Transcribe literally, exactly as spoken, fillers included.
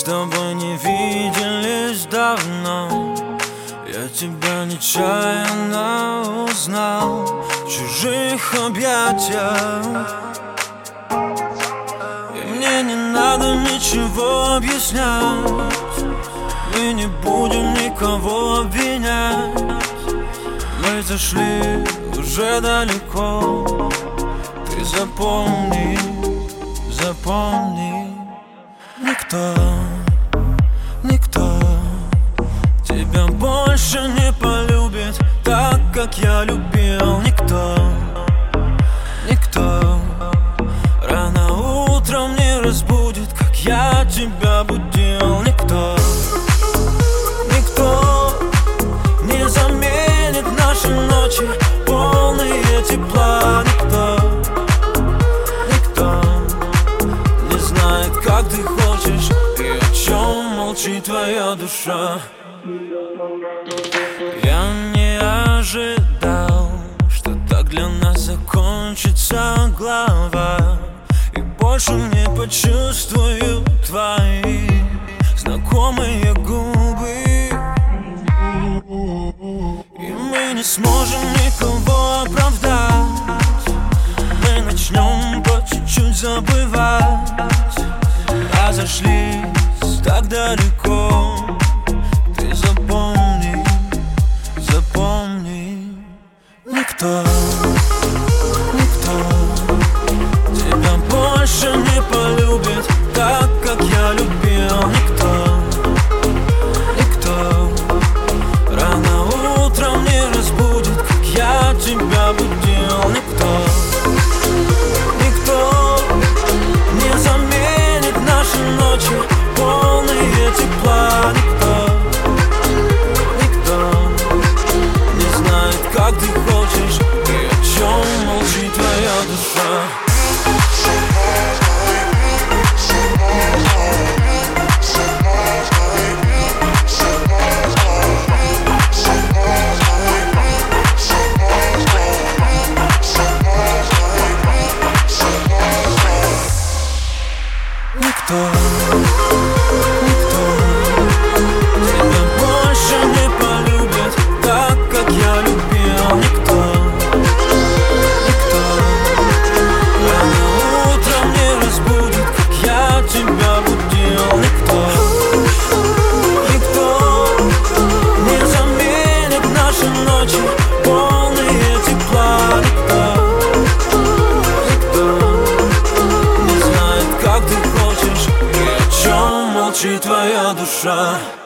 тобой не виделись давно. Я тебя нечаянно узнал в чужих объятиях. И мне не надо ничего объяснять. Мы не будем никого обвинять. Мы зашли уже далеко. Ты запомни, запомни. Никто, никто тебя больше не полюбит так, как я любил. Никто, никто рано утром не разбудит, как я тебя будил. Никто, никто не заменит наши ночи, полные тепла. Никто, никто не знает, как ты хочешь и о чем молчит твоя душа. Я не ожидал, что так для нас закончится глава, и больше не почувствую твои знакомые губы. И мы не сможем никого оправдать. Мы начнем по чуть-чуть забывать, а зашлись так далеко. Ты запомни, запомни. Никто, никто тебя больше не полюбит так, как я любил. Никто, никто рано утром не разбудит, как я тебя будил. Никто, никто не заменит наши ночи, полные тепла. Никто, никто не знает, как ты хочешь и о чем молчит твоя душа. Никто, никто тебя больше не полюбит так, как я любил. Никто, никто рано утром не разбудит, как я тебя будил. Никто, никто не заменит наши ночи, полные тепла. Никто, никто не знает, как ты хочешь и о чем молчит твоя душа.